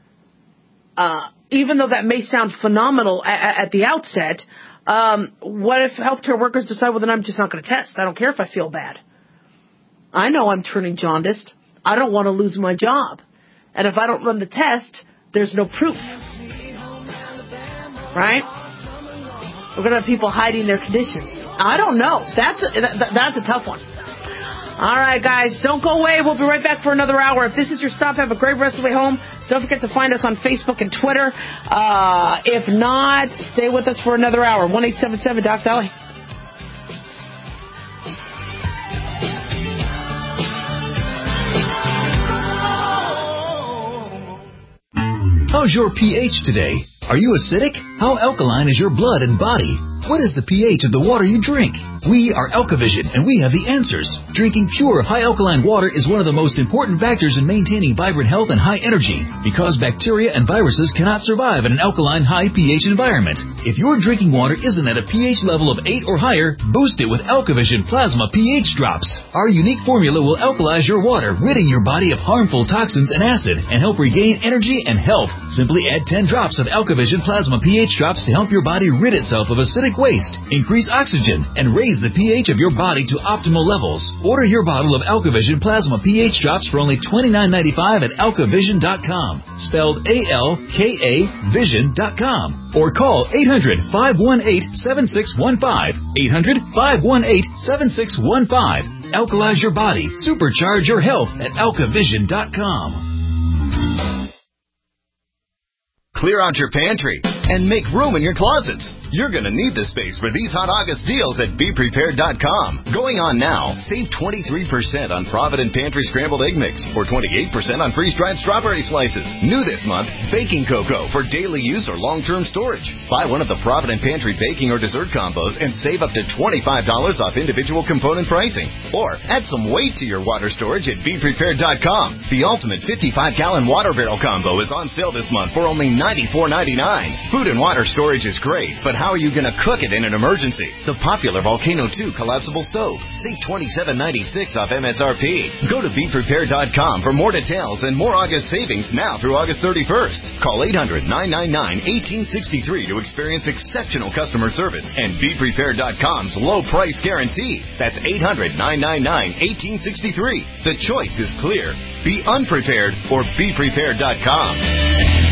C: even though that may sound phenomenal at the outset, what if healthcare workers decide, well, then I'm just not going to test. I don't care if I feel bad. I know I'm turning jaundiced. I don't want to lose my job. And if I don't run the test, there's no proof. Right? We're going to have people hiding their conditions. I don't know. That's a tough one. All right, guys, don't go away. We'll be right back for another hour. If this is your stop, have a great rest of the way home. Don't forget to find us on Facebook and Twitter. If not, stay with us for another hour. 1-877-DOC-VALLEY.
Q: How's your pH today? Are you acidic? How alkaline is your blood and body? What is the pH of the water you drink? We are Alkavision, and we have the answers. Drinking pure, high-alkaline water is one of the most important factors in maintaining vibrant health and high energy, because bacteria and viruses cannot survive in an alkaline, high pH environment. If your drinking water isn't at a pH level of 8 or higher, boost it with Alkavision Plasma pH Drops. Our unique formula will alkalize your water, ridding your body of harmful toxins and acid, and help regain energy and health. Simply add 10 drops of Alkavision Plasma pH Drops to help your body rid itself of acidic waste, increase oxygen, and raise the pH of your body to optimal levels. Order your bottle of Alkavision Plasma pH Drops for only $29.95 at alkavision.com, spelled A-L-K-A vision.com, or call 800-518-7615, 800-518-7615. Alkalize your body, supercharge your health at alkavision.com.
O: Clear out your pantry and make room in your closets. You're going to need the space for these hot August deals at BePrepared.com. Going on now, save 23% on Provident Pantry Scrambled Egg Mix or 28% on freeze-dried strawberry slices. New this month, baking cocoa for daily use or long-term storage. Buy one of the Provident Pantry baking or dessert combos and save up to $25 off individual component pricing. Or add some weight to your water storage at BePrepared.com. The ultimate 55-gallon water barrel combo is on sale this month for only $94.99. Food and water storage is great, but how are you going to cook it in an emergency? The popular Volcano 2 collapsible stove. Save $27.96 off MSRP. Go to BePrepared.com for more details and more August savings now through August 31st. Call 800-999-1863 to experience exceptional customer service and BePrepared.com's low price guarantee. That's 800-999-1863. The choice is clear. Be unprepared or BePrepared.com.